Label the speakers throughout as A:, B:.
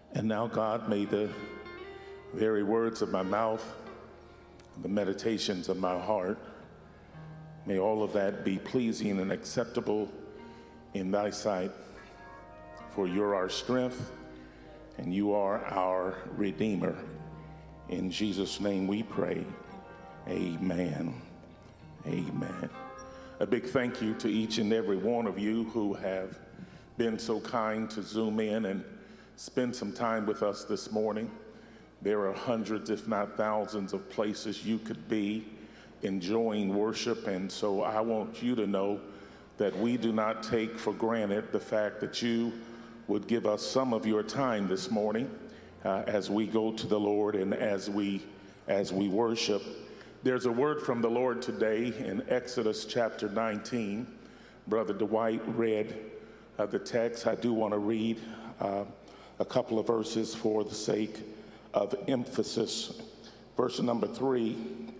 A: And now, God, may the very words of my mouth, the meditations of my heart, may all of that be pleasing and acceptable in thy sight. For you're our strength and you are our Redeemer. In Jesus' name we pray. Amen. Amen. A big thank you to each and every one of you who have been so kind to zoom in and spend some time with us this morning. There are hundreds, if not thousands, of places you could be enjoying worship, and so I want you to know that we do not take for granted the fact that you would give us some of your time this morning as we go to the Lord and as we worship. There's a word from the Lord today in Exodus chapter 19. Brother Dwight read the text. I do want to read a couple of verses for the sake of emphasis. Verse number 3,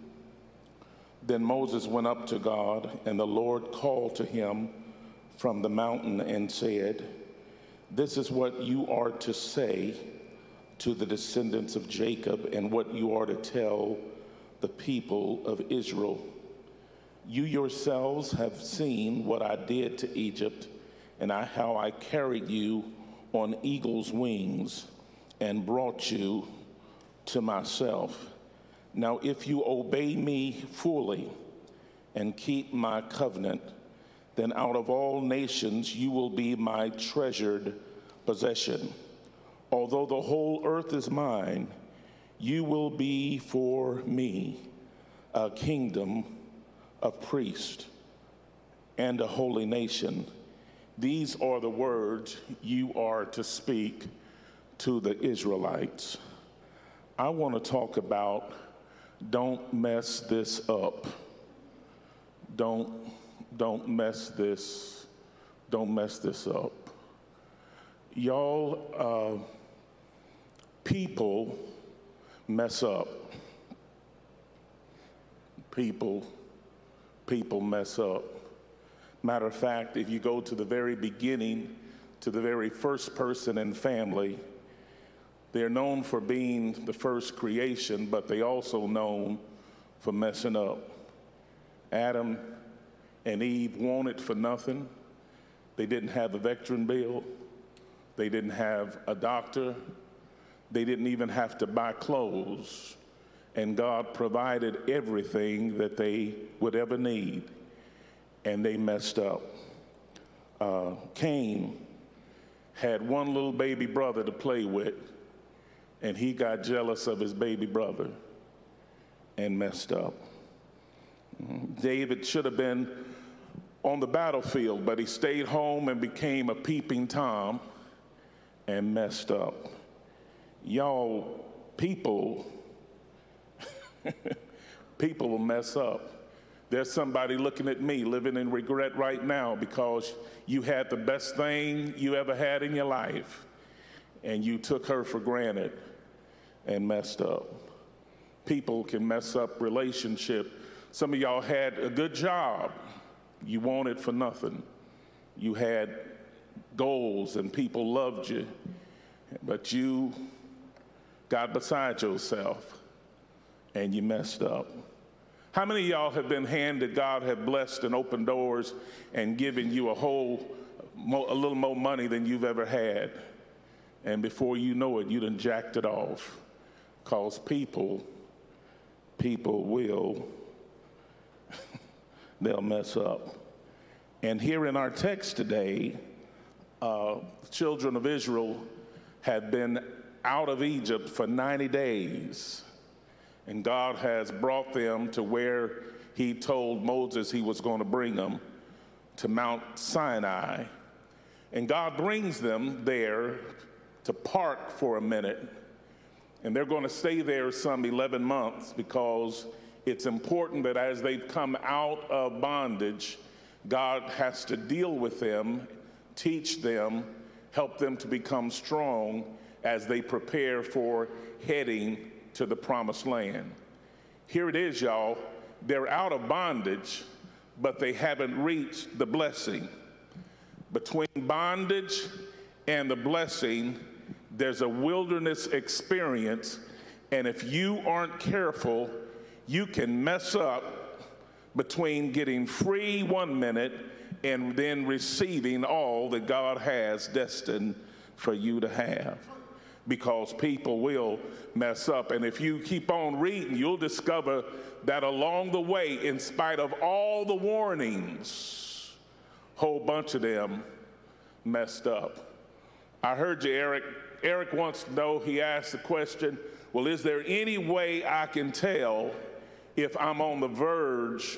A: then Moses went up to God, and the Lord called to him from the mountain and said, this is what you are to say to the descendants of Jacob and what you are to tell the people of Israel. You yourselves have seen what I did to Egypt and how I carried you on eagle's wings and brought you to myself. Now, if you obey me fully and keep my covenant, then out of all nations you will be my treasured possession. Although the whole earth is mine, you will be for me a kingdom of priests and a holy nation. These are the words you are to speak to the Israelites. I want to talk about don't mess this up. Don't mess this up. Y'all, people mess up. People mess up. Matter of fact, if you go to the very beginning, to the very first person in family, they're known for being the first creation, but they also known for messing up. Adam and Eve wanted for nothing. They didn't have a veteran bill. They didn't have a doctor. They didn't even have to buy clothes. And God provided everything that they would ever need. And they messed up. Cain had one little baby brother to play with, and he got jealous of his baby brother and messed up. David should have been on the battlefield, but he stayed home and became a peeping Tom and messed up. Y'all, people will mess up. There's somebody looking at me living in regret right now because you had the best thing you ever had in your life and you took her for granted and messed up. People can mess up relationship. Some of y'all had a good job. You wanted for nothing. You had goals and people loved you, but you got beside yourself and you messed up. How many of y'all have been handed, God have blessed and opened doors and given you a little more money than you've ever had, and before you know it, you done jacked it off? Because people will, they'll mess up. And here in our text today, the children of Israel had been out of Egypt for 90 days. And God has brought them to where he told Moses he was going to bring them, to Mount Sinai. And God brings them there to park for a minute. And they're going to stay there some 11 months because it's important that as they've come out of bondage, God has to deal with them, teach them, help them to become strong as they prepare for heading to the promised land. Here it is, y'all. They're out of bondage, but they haven't reached the blessing. Between bondage and the blessing, there's a wilderness experience, and if you aren't careful, you can mess up between getting free 1 minute and then receiving all that God has destined for you to have. Because people will mess up. And if you keep on reading, you'll discover that along the way, in spite of all the warnings, a whole bunch of them messed up. I heard you, Eric. Eric wants to know, he asked the question, well, is there any way I can tell if I'm on the verge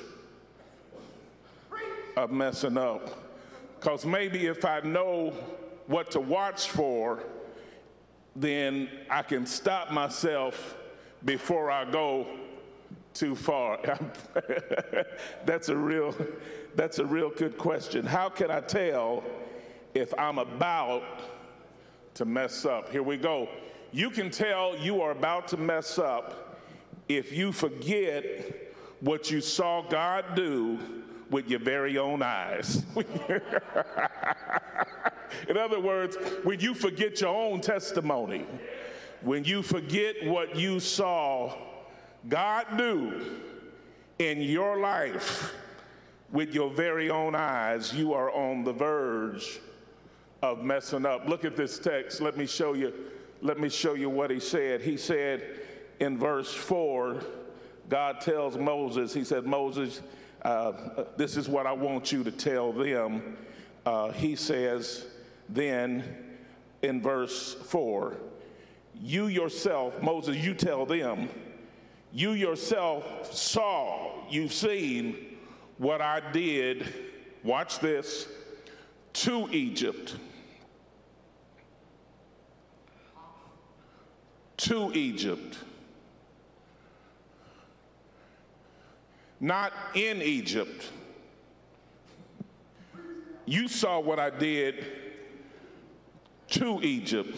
A: of messing up? Because maybe if I know what to watch for, then I can stop myself before I go too far. That's a real good question. How can I tell if I'm about to mess up? Here we go. You can tell you are about to mess up if you forget what you saw God do with your very own eyes. In other words, when you forget your own testimony, when you forget what you saw God do in your life with your very own eyes, you are on the verge of messing up. Look at this text. Let me show you what he said. He said in verse 4, God tells Moses, he said, Moses, this is what I want you to tell them. He says then in verse 4, you yourself, Moses, you tell them, you yourself you've seen what I did, watch this, to Egypt. To Egypt. Not in Egypt. You saw what I did to Egypt.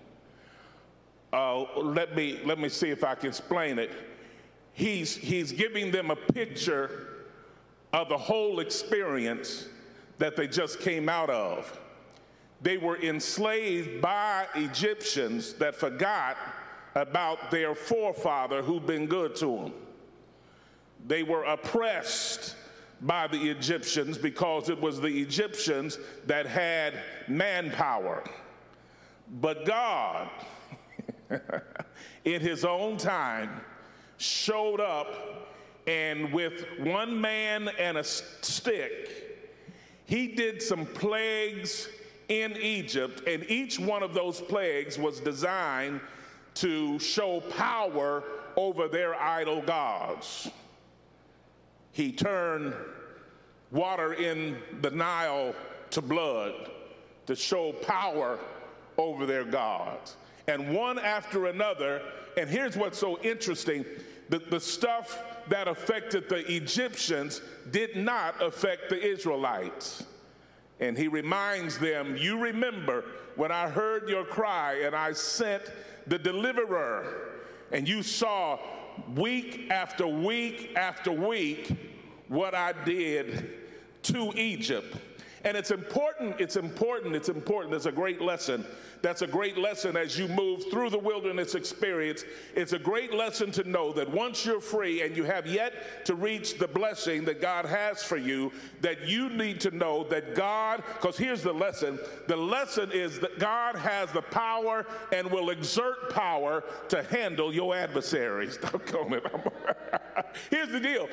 A: Let me see if I can explain it. He's giving them a picture of the whole experience that they just came out of. They were enslaved by Egyptians that forgot about their forefather who'd been good to them. They were oppressed by the Egyptians because it was the Egyptians that had manpower. But God, in his own time, showed up, and with one man and a stick, he did some plagues in Egypt, and each one of those plagues was designed to show power over their idol gods. He turned water in the Nile to blood to show power over their gods. And one after another, and here's what's so interesting, the stuff that affected the Egyptians did not affect the Israelites. And he reminds them, you remember when I heard your cry and I sent the deliverer, and you saw week after week after week what I did to Egypt. And it's important. There's a great lesson. That's a great lesson as you move through the wilderness experience. It's a great lesson to know that once you're free and you have yet to reach the blessing that God has for you, that you need to know that God, because here's the lesson is that God has the power and will exert power to handle your adversaries. Here's the deal.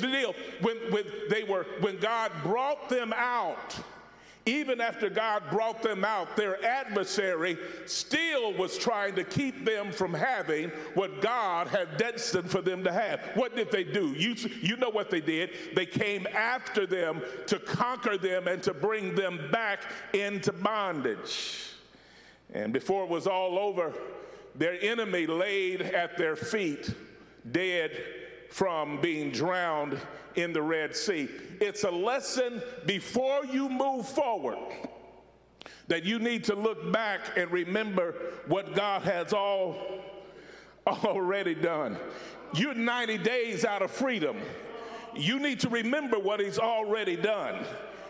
A: When God brought them out, even after God brought them out, their adversary still was trying to keep them from having what God had destined for them to have. What did they do? You know what they did. They came after them to conquer them and to bring them back into bondage. And before it was all over, their enemy laid at their feet, dead from being drowned in the Red Sea. It's a lesson before you move forward that you need to look back and remember what God has already done. You're 90 days out of freedom. You need to remember what he's already done.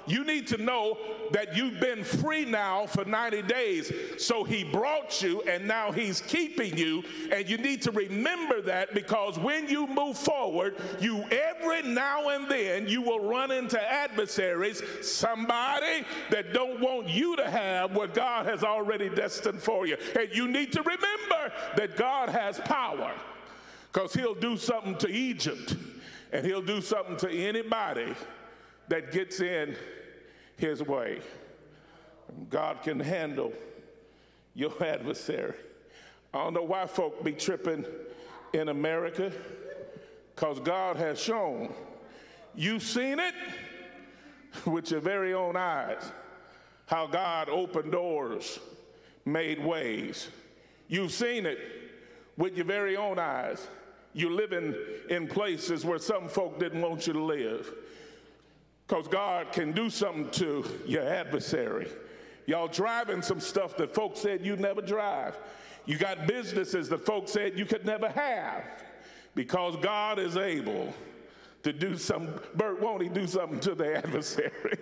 A: you need to know that you've been free now for 90 days. So he brought you and now he's keeping you. And you need to remember that, because when you move forward, you every now and then you will run into adversaries, somebody that don't want you to have what God has already destined for you. And you need to remember that God has power, because he'll do something to Egypt and he'll do something to anybody that gets in his way. God can handle your adversary. I don't know why folk be tripping in America, because God has shown. You've seen it with your very own eyes, how God opened doors, made ways. You've seen it with your very own eyes. You're living in places where some folk didn't want you to live, because God can do something to your adversary. Y'all driving some stuff that folks said you'd never drive. You got businesses that folks said you could never have, because God is able to do something. Bert, won't he do something to the adversary?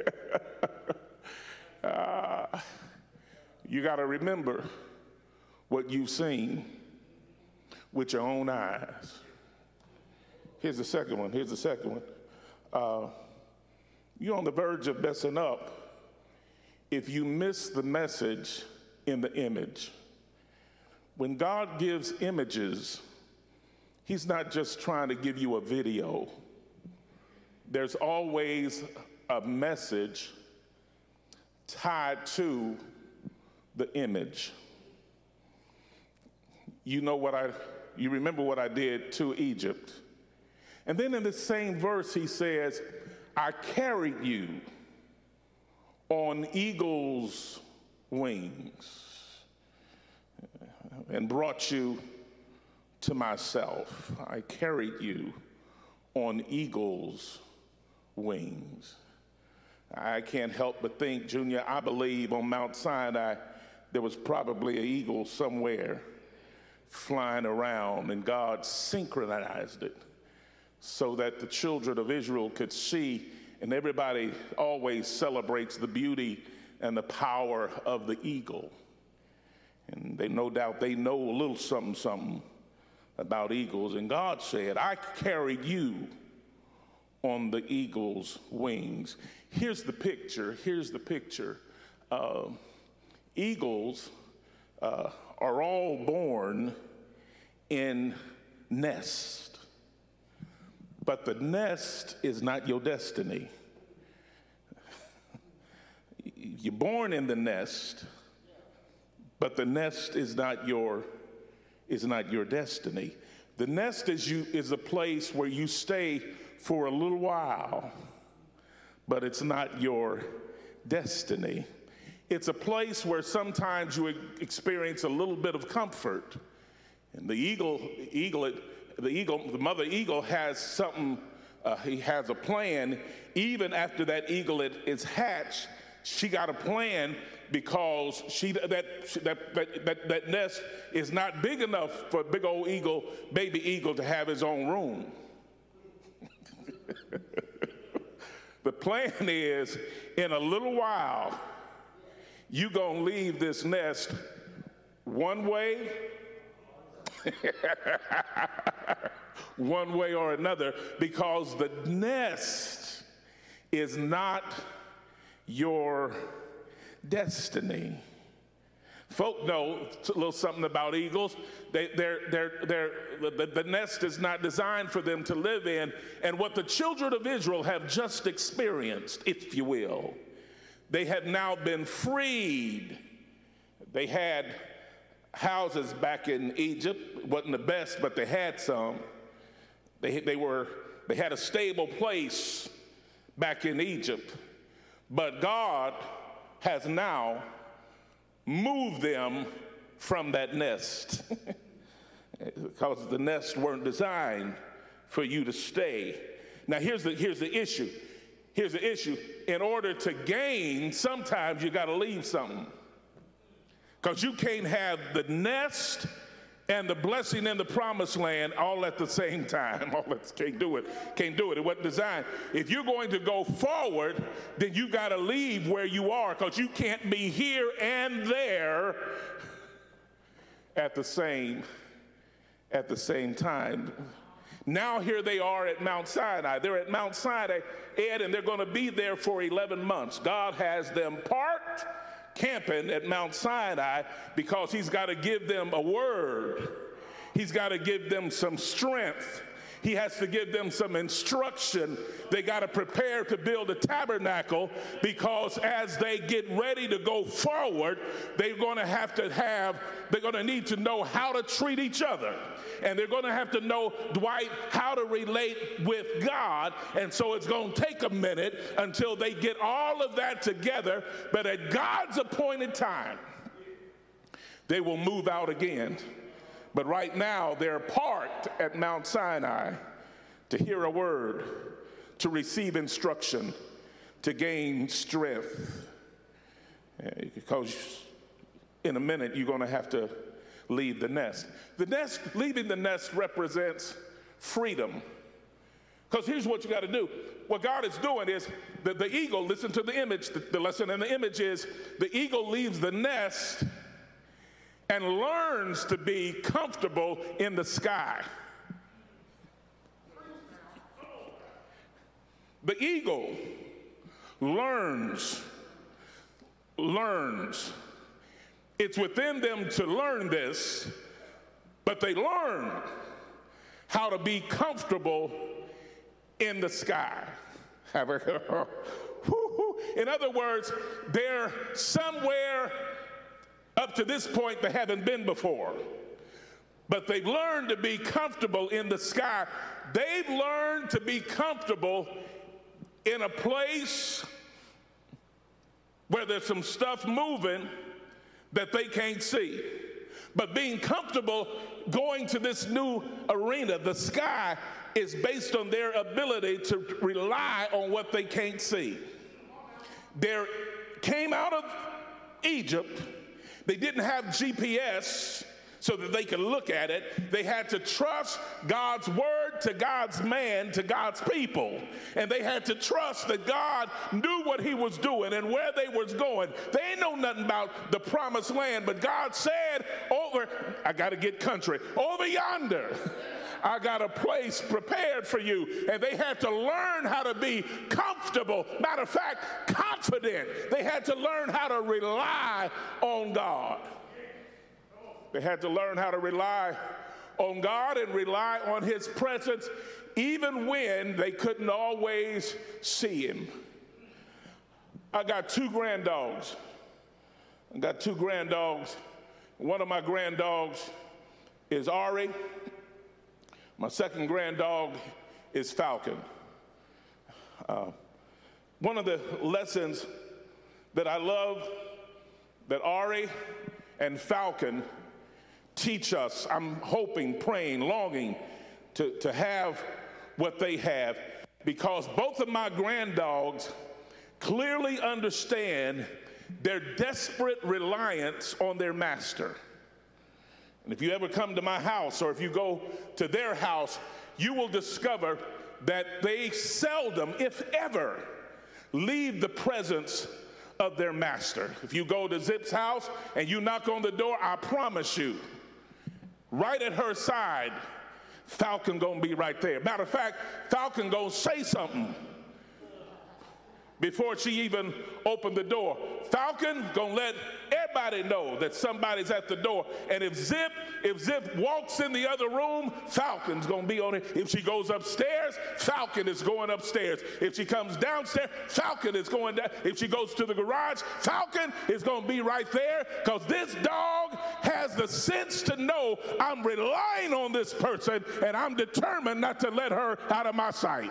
A: You got to remember what you've seen with your own eyes. Here's the second one. You're on the verge of messing up if you miss the message in the image. When God gives images, he's not just trying to give you a video. There's always a message tied to the image. You remember what I did to Egypt. And then in the same verse, he says, I carried you on eagle's wings and brought you to myself. I carried you on eagle's wings. I can't help but think, Junior, I believe on Mount Sinai, there was probably an eagle somewhere flying around, and God synchronized it so that the children of Israel could see. And everybody always celebrates the beauty and the power of the eagle. And they no doubt they know a little something about eagles. And God said, I carried you on the eagle's wings. Here's the picture. Eagles are all born in nest, but the nest is not your destiny. You're born in the nest, but the nest is not your destiny. The nest is a place where you stay for a little while, but it's not your destiny. It's a place where sometimes you experience a little bit of comfort. And the mother eagle has something, he has a plan. Even after that eagle is hatched, she got a plan, because that nest is not big enough for big old baby eagle to have his own room. The plan is, in a little while, you're going to leave this nest one way, one way or another, because the nest is not your destiny. Folk know a little something about eagles. The nest is not designed for them to live in. And what the children of Israel have just experienced, if you will, they have now been freed. They had houses back in Egypt. Wasn't the best, but they had some. They had a stable place back in Egypt. But God has now moved them from that nest because the nests weren't designed for you to stay. Now here's the issue. In order to gain, sometimes you got to leave something, because you can't have the nest and the blessing in the promised land all at the same time. Can't do it. It wasn't designed. If you're going to go forward, then you got to leave where you are, because you can't be here and there at the same time. Now here they are at Mount Sinai. They're at Mount Sinai, Ed, and they're going to be there for 11 months. God has them parked, camping at Mount Sinai, because he's got to give them a word. He's got to give them some strength. He has to give them some instruction. They got to prepare to build a tabernacle, because as they get ready to go forward, they're going to need to know how to treat each other. And they're going to have to know, Dwight, how to relate with God. And so it's going to take a minute until they get all of that together. But at God's appointed time, they will move out again. But right now, they're parked at Mount Sinai to hear a word, to receive instruction, to gain strength. Because in a minute, you're going to have to leave the nest. Leaving the nest represents freedom. Because here's what you got to do. What God is doing is that the eagle, listen to the image, the lesson in the image is the eagle leaves the nest and learns to be comfortable in the sky. The eagle learns. It's within them to learn this, but they learn how to be comfortable in the sky. In other words, they're somewhere up to this point they haven't been before, but they've learned to be comfortable in the sky. They've learned to be comfortable in a place where there's some stuff moving that they can't see. But being comfortable going to this new arena, the sky, is based on their ability to rely on what they can't see. They came out of Egypt. They didn't have GPS so that they could look at it. They had to trust God's word to God's man, to God's people. And they had to trust that God knew what he was doing and where they was going. They ain't know nothing about the promised land, but God said, I got to get country, over yonder, I got a place prepared for you. And they had to learn how to be comfortable. Matter of fact, confident. They had to learn how to rely on God. They had to learn how to rely on God and rely on his presence, even when they couldn't always see him. I got two granddogs. One of my granddogs is Ari. My second granddog is Falcon. One of the lessons that I love that Ari and Falcon teach us, I'm hoping, praying, longing to have what they have, because both of my granddogs clearly understand their desperate reliance on their master. And if you ever come to my house, or if you go to their house, you will discover that they seldom, if ever, leave the presence of their master. If you go to Zip's house and you knock on the door, I promise you, right at her side, Falcon gonna be right there. Matter of fact, Falcon gonna say something before she even opened the door. Falcon gonna let everybody know that somebody's at the door. And if Zip walks in the other room, Falcon's gonna be on it. If she goes upstairs, Falcon is going upstairs. If she comes downstairs, Falcon is going down. If she goes to the garage, Falcon is gonna be right there, because this dog has the sense to know I'm relying on this person, and I'm determined not to let her out of my sight.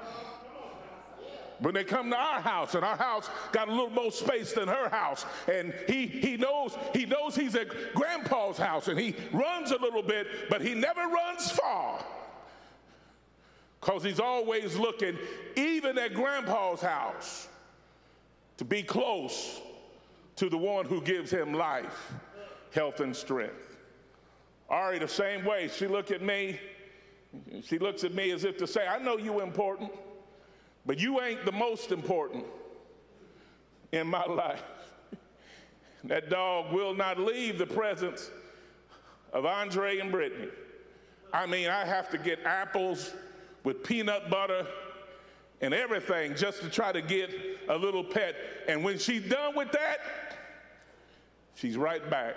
A: When they come to our house, and our house got a little more space than her house, and he knows he's at Grandpa's house, and he runs a little bit, but he never runs far, because he's always looking, even at Grandpa's house, to be close to the one who gives him life, health, and strength. Ari, the same way. She looks at me as if to say, I know you important, but you ain't the most important in my life. That dog will not leave the presence of Andre and Brittany. I mean, I have to get apples with peanut butter and everything just to try to get a little pet. And when she's done with that, she's right back.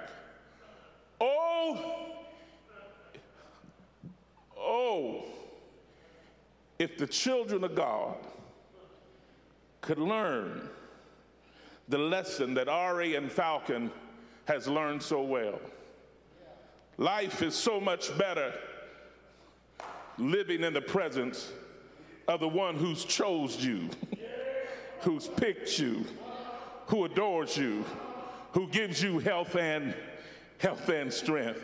A: Oh, if the children of God could learn the lesson that Ari and Falcon has learned so well. Life is so much better living in the presence of the one who's chose you, who's picked you, who adores you, who gives you health and strength.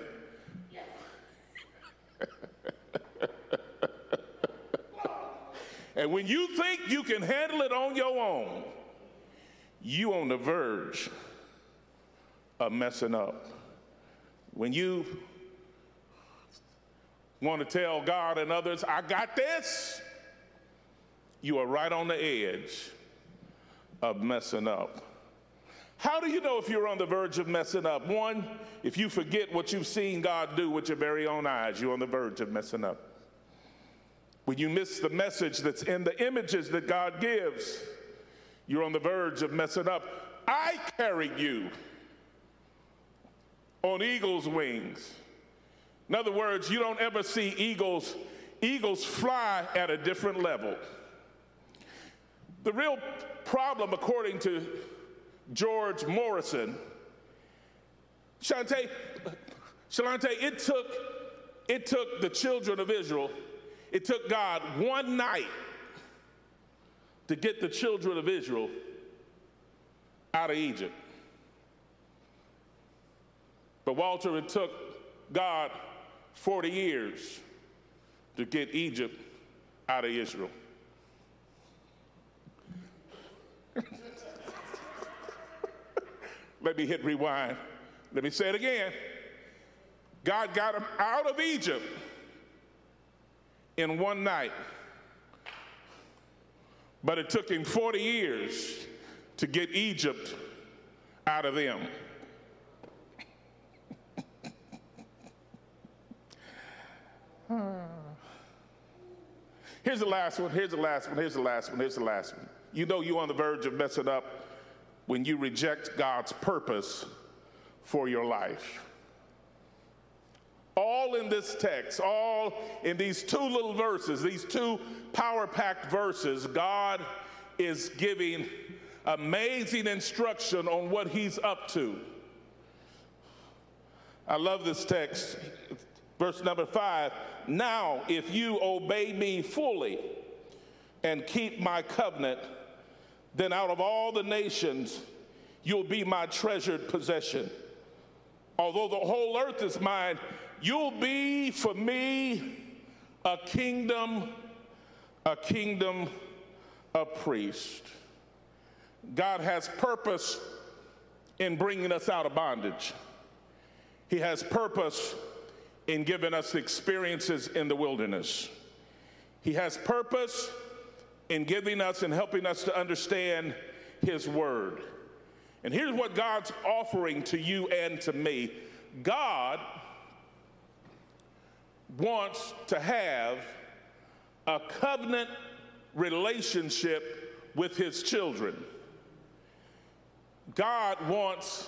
A: And when you think you can handle it on your own, you on the verge of messing up. When you want to tell God and others, I got this, you are right on the edge of messing up. How do you know if you're on the verge of messing up? One, if you forget what you've seen God do with your very own eyes, you're on the verge of messing up. When you miss the message that's in the images that God gives, you're on the verge of messing up. I carried you on eagle's wings. In other words, you don't ever see eagles fly at a different level. The real problem, according to George Morrison, Shalante, it took the children of Israel, it took God one night to get the children of Israel out of Egypt. But Walter, it took God 40 years to get Egypt out of Israel. Let me hit rewind. Let me say it again. God got them out of Egypt in one night. But it took him 40 years to get Egypt out of them. Here's the last one. You know you're on the verge of messing up when you reject God's purpose for your life. All in this text, all in these two little verses, these two power-packed verses, God is giving amazing instruction on what he's up to. I love this text. Verse number 5, now if you obey me fully and keep my covenant, then out of all the nations, you'll be my treasured possession. Although the whole earth is mine, you'll be for me a kingdom of priests. God has purpose in bringing us out of bondage. He has purpose in giving us experiences in the wilderness. He has purpose in giving us and helping us to understand his word. And here's what God's offering to you and to me. God wants to have a covenant relationship with his children. God wants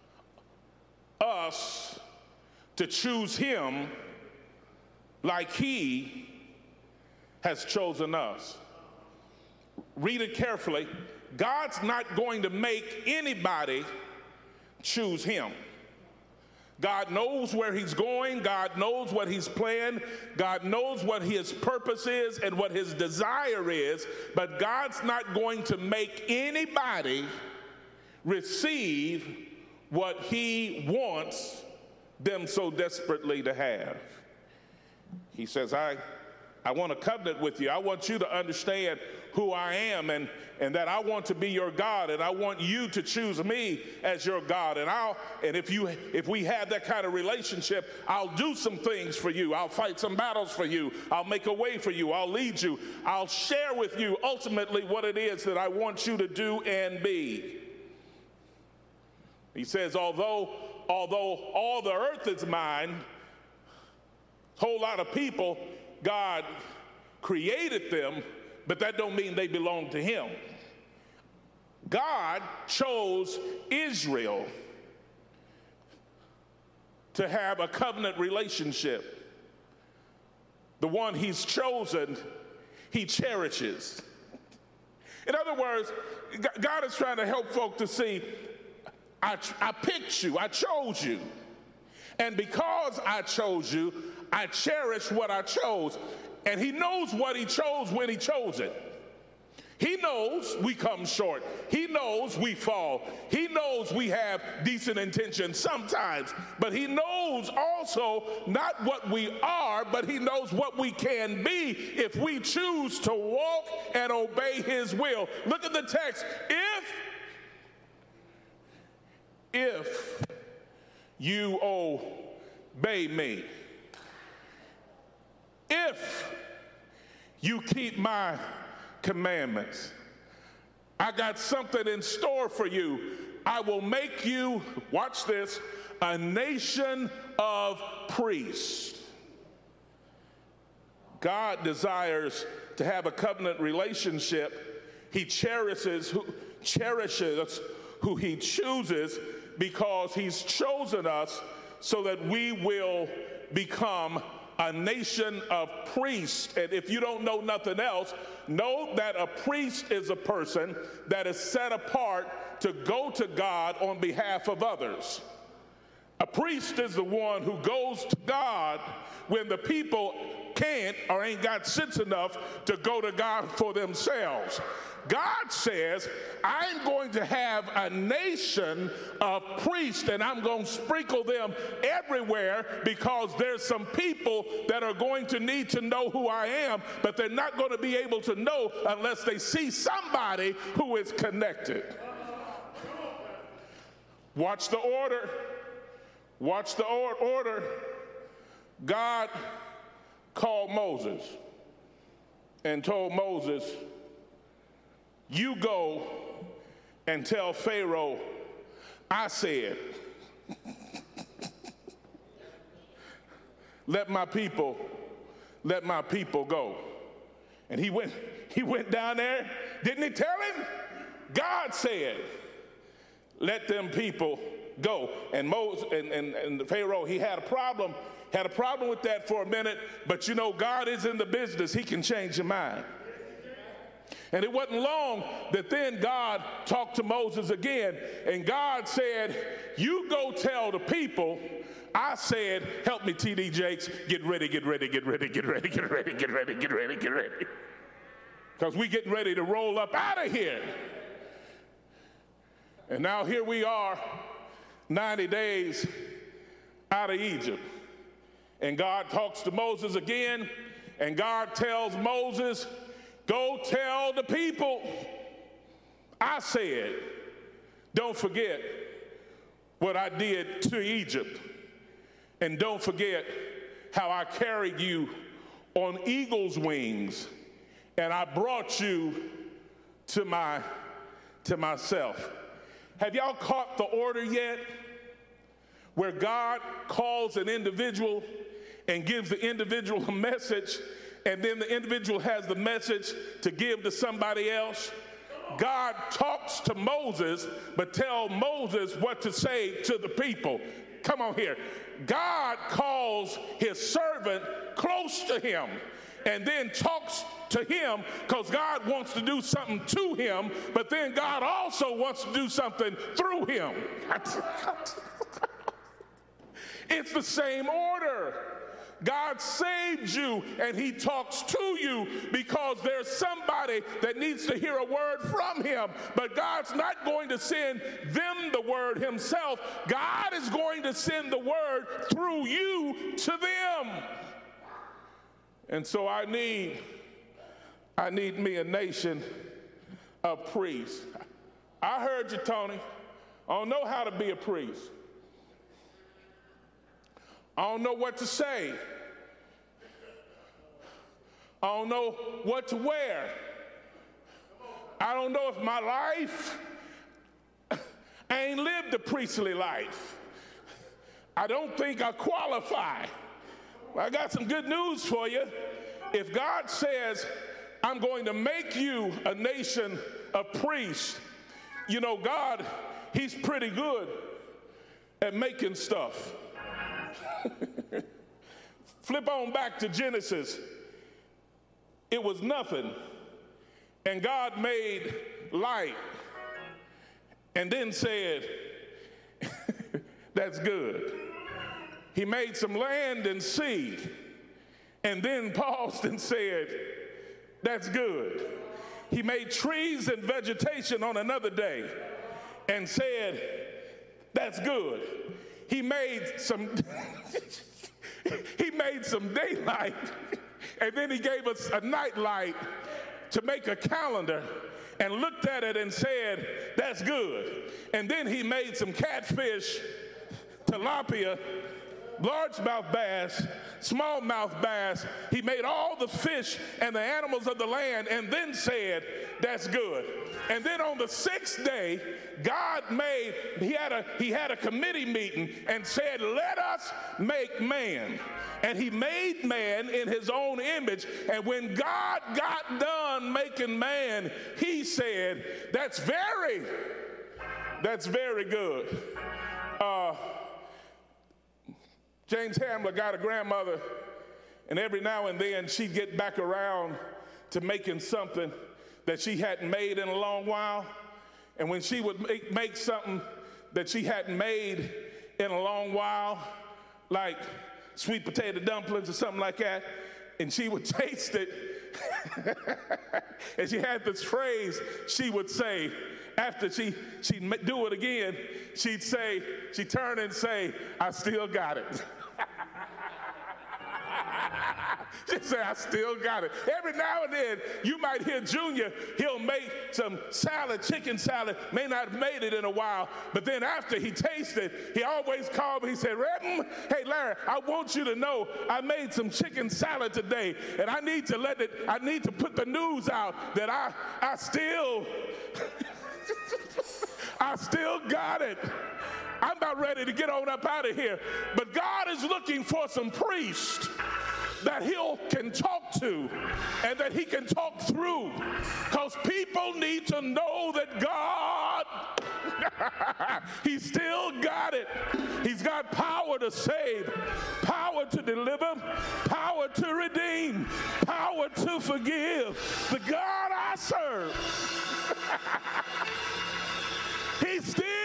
A: us to choose him like he has chosen us. Read it carefully. God's not going to make anybody choose him. God knows where he's going. God knows what he's planned. God knows what his purpose is and what his desire is. But God's not going to make anybody receive what he wants them so desperately to have. He says, I want a covenant with you. I want you to understand who I am, and that I want to be your God, and I want you to choose me as your God. And if we have that kind of relationship, I'll do some things for you. I'll fight some battles for you. I'll make a way for you. I'll lead you. I'll share with you ultimately what it is that I want you to do and be. He says, although all the earth is mine, a whole lot of people, God created them, but that don't mean they belong to him. God chose Israel to have a covenant relationship. The one he's chosen, he cherishes. In other words, God is trying to help folk to see, I picked you, I chose you. And because I chose you, I cherish what I chose. And he knows what he chose when he chose it. He knows we come short. He knows we fall. He knows we have decent intentions sometimes. But he knows also not what we are, but he knows what we can be if we choose to walk and obey his will. Look at the text. If you obey me, if you keep my commandments, I got something in store for you. I will make you, watch this, a nation of priests. God desires to have a covenant relationship. He cherishes who he chooses, because he's chosen us so that we will become a nation of priests. And if you don't know nothing else, know that a priest is a person that is set apart to go to God on behalf of others. A priest is the one who goes to God when the people can't or ain't got sense enough to go to God for themselves. God says, I'm going to have a nation of priests, and I'm going to sprinkle them everywhere, because there's some people that are going to need to know who I am, but they're not going to be able to know unless they see somebody who is connected. Watch the order. Watch the order. God called Moses and told Moses, you go and tell Pharaoh, I said, let my people go. And he went down there. Didn't he tell him? God said, let them people go. And Moses and Pharaoh, he had a problem with that for a minute, but you know, God is in the business. He can change your mind. And it wasn't long that then God talked to Moses again, and God said, you go tell the people, I said, help me, T.D. Jakes, get ready. Because we getting ready to roll up out of here. And now here we are, 90 days out of Egypt. And God talks to Moses again, and God tells Moses, go tell the people, I said, don't forget what I did to Egypt. And don't forget how I carried you on eagle's wings, and I brought you to myself. Have y'all caught the order yet? Where God calls an individual and gives the individual a message, and then the individual has the message to give to somebody else. God talks to Moses, but tell Moses what to say to the people. Come on here. God calls his servant close to him and then talks to him, because God wants to do something to him, but then God also wants to do something through him. It's the same order. God saved you and he talks to you because there's somebody that needs to hear a word from him. But God's not going to send them the word himself. God is going to send the word through you to them. And so I need I need me a nation of priests. I heard you, Tony. I don't know how to be a priest. I don't know what to say. I don't know what to wear. I don't know if my life, I ain't lived a priestly life. I don't think I qualify. Well, I got some good news for you. If God says, I'm going to make you a nation of priests, you know, God, he's pretty good at making stuff. Flip on back to Genesis. It was nothing, and God made light and then said, that's good. He made some land and sea and then paused and said, that's good. He made trees and vegetation on another day and said, that's good. He made some he made some daylight, and then he gave us a night light to make a calendar, and looked at it and said, that's good. And then he made some catfish, tilapia, largemouth bass, smallmouth bass. He made all the fish and the animals of the land, and then said, that's good. And then on the sixth day, God made, he had a committee meeting and said, let us make man. And he made man in his own image. And when God got done making man, he said, that's very good. James Hamler got a grandmother, and every now and then she'd get back around to making something that she hadn't made in a long while. And when she would make something that she hadn't made in a long while, like sweet potato dumplings or something like that, and she would taste it, and she had this phrase she would say after she'd do it again, she'd turn and say, I still got it. She said, I still got it. Every now and then, you might hear Junior, he'll make some salad, chicken salad, may not have made it in a while, but then after he tasted, he always called me, he said, Redden, hey Larry, I want you to know I made some chicken salad today, and I need to put the news out that I still, I still got it. I'm about ready to get on up out of here, but God is looking for some priests that he can talk to and that he can talk through, because people need to know that God, he still got it. He's got power to save, power to deliver, power to redeem, power to forgive. The God I serve, he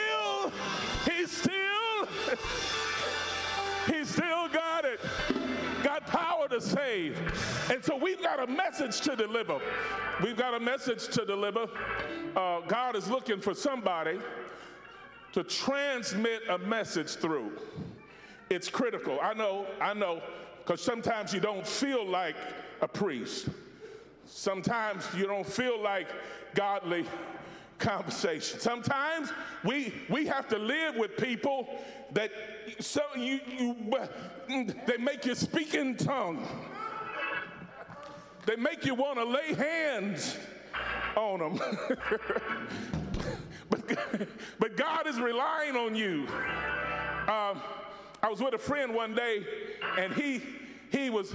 A: still got it. Got power to save. And so we've got a message to deliver. We've got a message to deliver. God is looking for somebody to transmit a message through. It's critical. I know, because sometimes you don't feel like a priest. Sometimes you don't feel like godly conversation. Sometimes we have to live with people that they make you speak in tongue. They make you want to lay hands on them. But God is relying on you. I was with a friend one day, and he was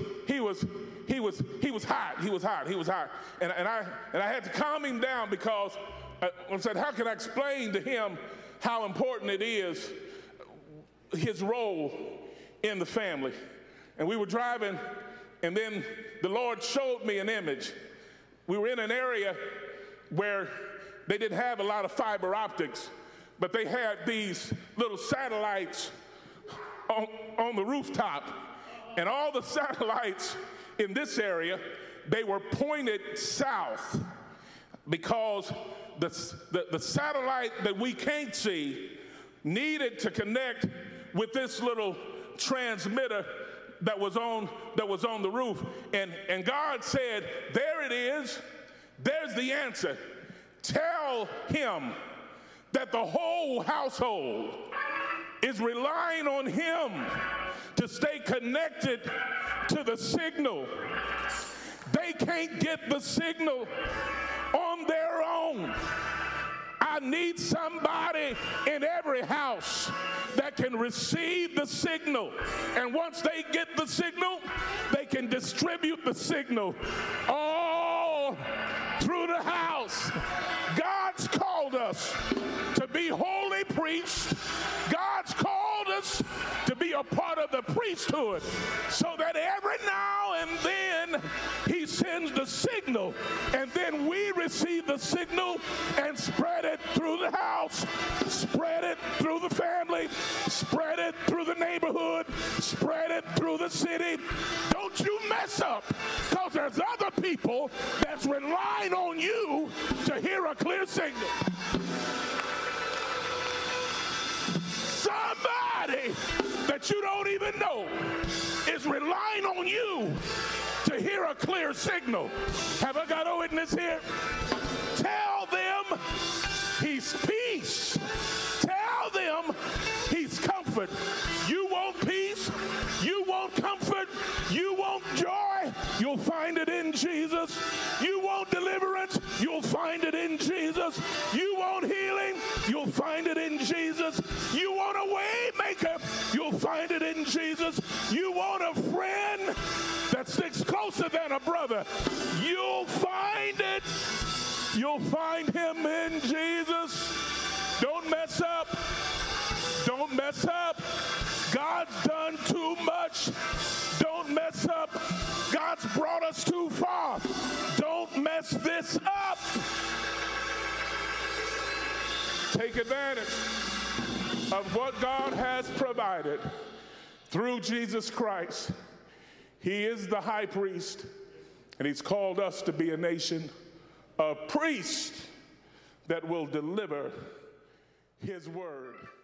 A: hot, and I had to calm him down, because I said, how can I explain to him how important it is, his role in the family? And we were driving, and then the Lord showed me an image. We were in an area where they didn't have a lot of fiber optics, but they had these little satellites on the rooftop. And all the satellites in this area, they were pointed south, because the satellite that we can't see needed to connect with this little transmitter that was on the roof. And God said, there there it is. There's the answer. Tell him that the whole household is relying on him to stay connected to the signal. They can't get the signal on their own. I need somebody in every house that can receive the signal. And once they get the signal, they can distribute the signal all through the house. God's called us to be holy priests. God's called us to be a part of the priesthood, so that every now and then he sends the signal, and then we receive the signal and spread it through the house, spread it through the family, spread it through the neighborhood, spread it through the city. Don't you mess up, because there's other people that's relying on you to hear a clear signal. Somebody that you don't even know is relying on you to hear a clear signal. Have I got a witness here? Tell them he's peace. Tell them he's comfort. You want peace? You want comfort? You want joy? You'll find it in Jesus. You want deliverance? You'll find it in Jesus. You want healing? You'll find it in Jesus. You want a way maker? You'll find it in Jesus. You want a friend that sticks closer than a brother? You'll find it. You'll find him in Jesus. Don't mess up. Don't mess up. God's done too much. Don't mess up. God's brought us too far. Don't mess this up. Take advantage of what God has provided through Jesus Christ. He is the high priest, and he's called us to be a nation of priests that will deliver his word.